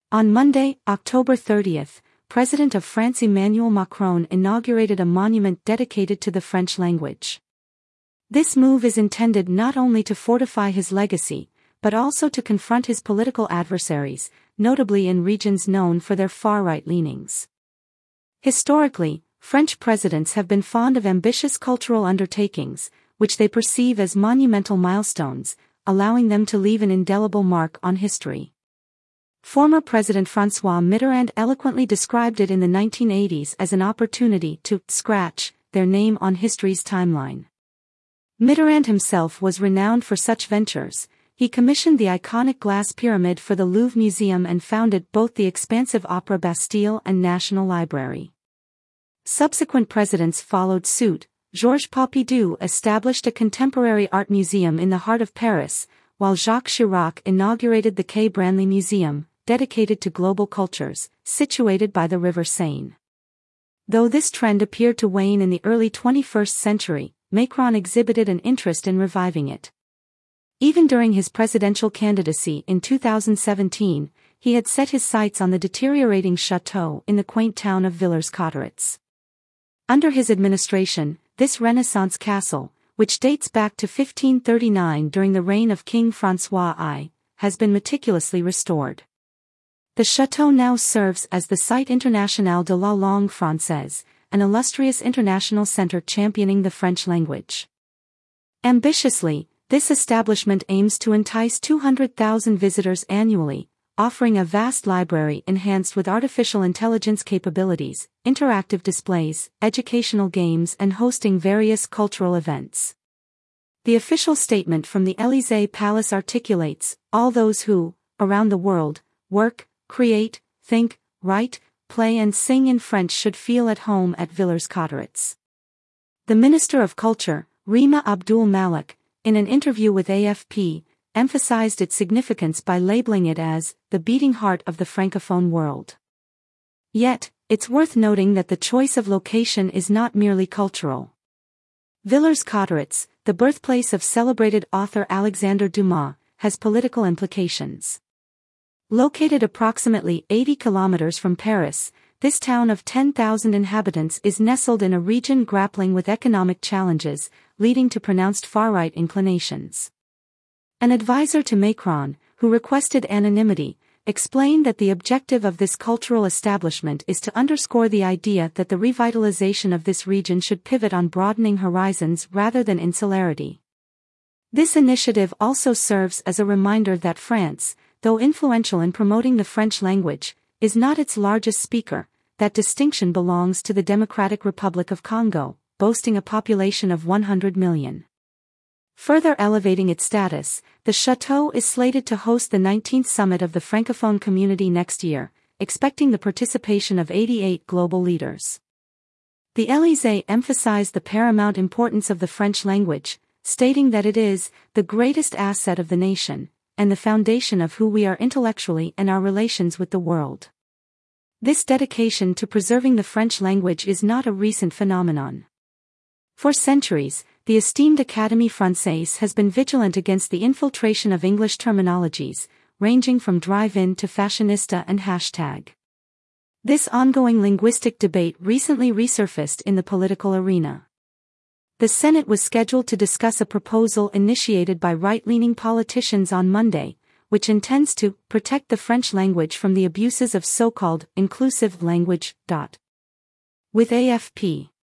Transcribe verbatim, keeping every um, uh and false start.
On Monday, October thirtieth, President of France Emmanuel Macron inaugurated a monument dedicated to the French language. This move is intended not only to fortify his legacy, but also to confront his political adversaries, notably in regions known for their far-right leanings. Historically, French presidents have been fond of ambitious cultural undertakings, which they perceive as monumental milestones, allowing them to leave an indelible mark on history. Former President François Mitterrand eloquently described it in the nineteen eighties as an opportunity to scratch their name on history's timeline. Mitterrand himself was renowned for such ventures. He commissioned the iconic glass pyramid for the Louvre Museum and founded both the expansive Opera Bastille and National Library. Subsequent presidents followed suit. Georges Pompidou established a contemporary art museum in the heart of Paris, while Jacques Chirac inaugurated the Quai Branly Museum, dedicated to global cultures, situated by the River Seine. Though this trend appeared to wane in the early twenty-first century, Macron exhibited an interest in reviving it. Even during his presidential candidacy in two thousand seventeen, he had set his sights on the deteriorating chateau in the quaint town of Villers-Cotterêts. Under his administration, this Renaissance castle, which dates back to fifteen thirty-nine during the reign of King François the First, has been meticulously restored. The chateau now serves as the Site International de la Langue Française, an illustrious international center championing the French language. Ambitiously, this establishment aims to entice two hundred thousand visitors annually, offering a vast library enhanced with artificial intelligence capabilities, interactive displays, educational games, and hosting various cultural events. The official statement from the Élysée Palace articulates, all those who, around the world, work, create, think, write, play and sing in French should feel at home at Villers-Cotterêts. The Minister of Culture, Rima Abdul Malik, in an interview with A F P, emphasized its significance by labeling it as the beating heart of the francophone world. Yet, it's worth noting that the choice of location is not merely cultural. Villers-Cotterêts, the birthplace of celebrated author Alexandre Dumas, has political implications. Located approximately eighty kilometers from Paris, this town of ten thousand inhabitants is nestled in a region grappling with economic challenges, leading to pronounced far-right inclinations. An advisor to Macron, who requested anonymity, explained that the objective of this cultural establishment is to underscore the idea that the revitalization of this region should pivot on broadening horizons rather than insularity. This initiative also serves as a reminder that France, though influential in promoting the French language, is not its largest speaker. That distinction belongs to the Democratic Republic of Congo, boasting a population of one hundred million. Further elevating its status, the chateau is slated to host the nineteenth summit of the Francophone community next year, expecting the participation of eighty-eight global leaders. The Élysée emphasized the paramount importance of the French language, stating that it is the greatest asset of the nation, and the foundation of who we are intellectually and our relations with the world. This dedication to preserving the French language is not a recent phenomenon. For centuries, the esteemed Académie Française has been vigilant against the infiltration of English terminologies, ranging from drive-in to fashionista and hashtag. This ongoing linguistic debate recently resurfaced in the political arena. The Senate was scheduled to discuss a proposal initiated by right-leaning politicians on Monday, which intends to protect the French language from the abuses of so-called inclusive language. With A F P